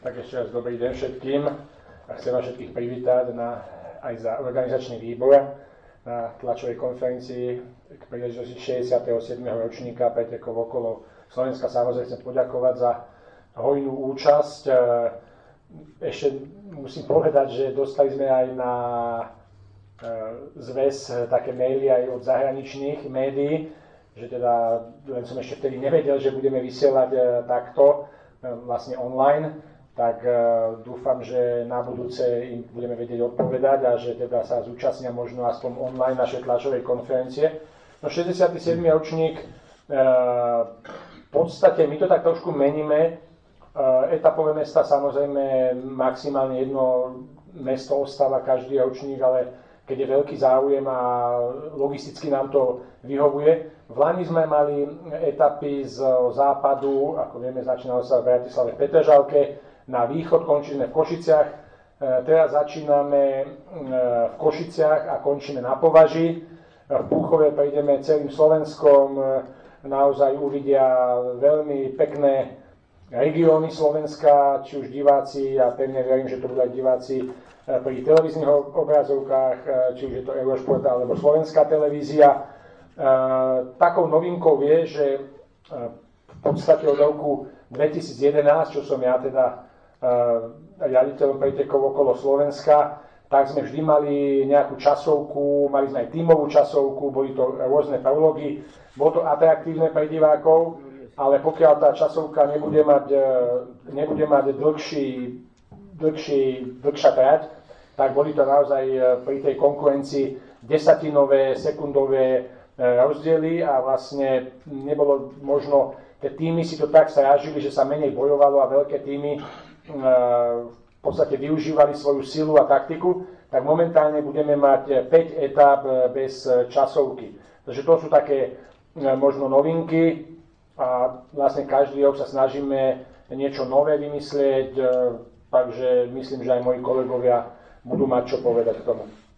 Tak ešte raz dobrý deň všetkým a chcem vás všetkých privítať aj za organizačný výbor na tlačovej konferencii k príležitosti 67. ročníka pretekov okolo Slovenska. Samozrejme chcem poďakovať za hojnú účasť. Ešte musím povedať, že dostali sme aj na zväz také maily aj od zahraničných médií, že teda len som ešte vtedy nevedel, že budeme vysielať takto vlastne online. Tak dúfam, že na budúce im budeme vedieť odpovedať a že teda sa zúčastnia možno aspoň online našej tlačovej konferencie. No 67. ročník, v podstate my to tak trošku meníme. Etapové mesta samozrejme maximálne jedno mesto ostáva každý ročník, ale keď je veľký záujem a logisticky nám to vyhovuje. V Lani sme mali etapy z západu, ako vieme, začínalo sa v Bratislave v Petržalke, na východ končíme v Košiciach, teraz začíname v Košiciach a končíme na Považi. V Púchove prejdeme celým Slovenskom, naozaj uvidia veľmi pekné regióny Slovenska, či už diváci, a pevne verím, že to budú aj diváci pri televíznych obrazovkách, či už je to Eurošport alebo Slovenská televízia. Takou novinkou je, že v podstate od roku 2011, čo som ja teda riaditeľom pretekov okolo Slovenska, tak sme vždy mali nejakú časovku, mali sme aj tímovú časovku, boli to rôzne prology, bolo to atraktívne pre divákov, ale pokiaľ tá časovka nebude mať dlhšia trať, tak boli to naozaj pri tej konkurencii desatinové, sekundové rozdiely a vlastne nebolo možno, tie týmy si to tak strážili, že sa menej bojovalo a veľké týmy v podstate využívali svoju silu a taktiku, tak momentálne budeme mať 5 etáp bez časovky. Takže to sú také možno novinky a vlastne každý rok sa snažíme niečo nové vymyslieť, takže myslím, že aj moji kolegovia budú mať čo povedať k tomu.